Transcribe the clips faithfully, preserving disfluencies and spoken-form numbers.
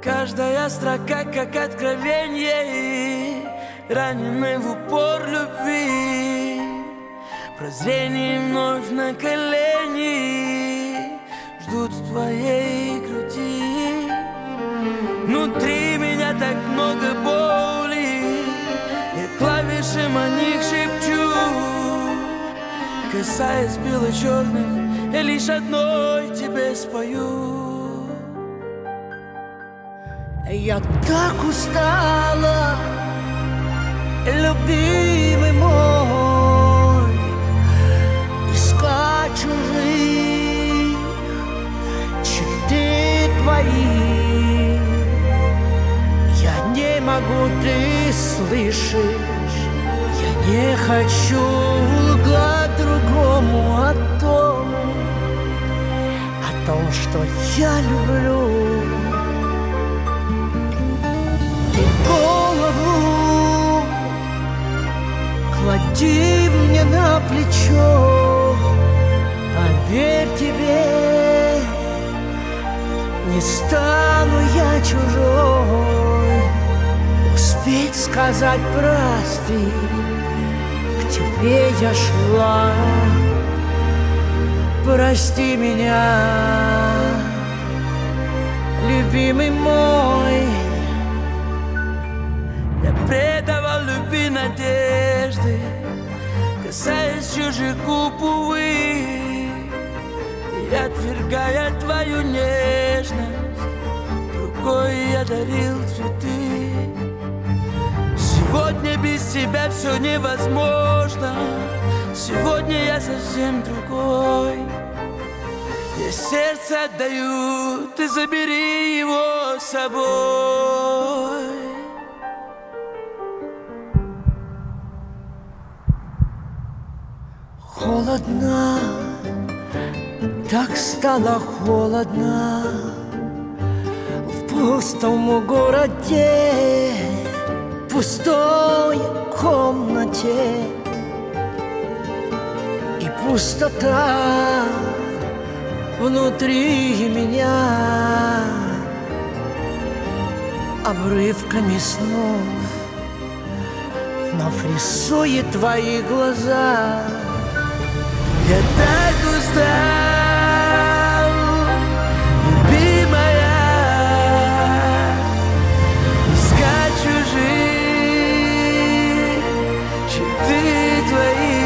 Каждая строка как откровение, раненый в упор любви. Прозрение вновь на колени ждут в твоей груди. Внутри меня так много боли, я клавиши о них шепчу. Касаясь бело-черных, я лишь одной тебе спою. Я так устала, любимый мой, искать чужих черты твои. Я не могу, ты слышишь, я не хочу лгать другому о том, о том, что я люблю. Голову клади мне на плечо, поверь тебе, не стану я чужой. Успеть сказать прости, к тебе я шла, прости меня, любимый мой. Предавал любви надежды, касаясь чужих губ, увы, и отвергая твою нежность, другой я дарил цветы. Сегодня без тебя все невозможно, сегодня я совсем другой. Я сердце отдаю, ты забери его с собой. Холодно, так стало холодно в пустом городе, пустой комнате. И пустота внутри меня обрывками снов вновь рисует твои глаза. Я так устал, любимая, искать чужие черты твои.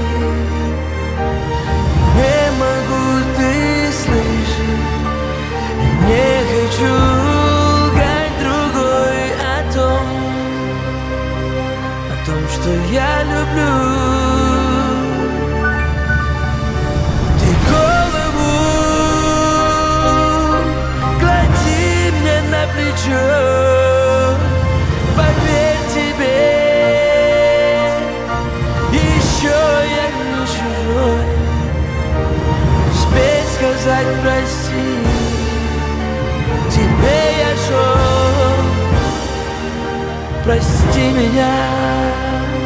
Не могу, ты слышишь, не хочу лгать другой о том, о том, что я люблю. Поверь тебе, еще я не чужой. Успей сказать прости, тебе я шел, прости меня.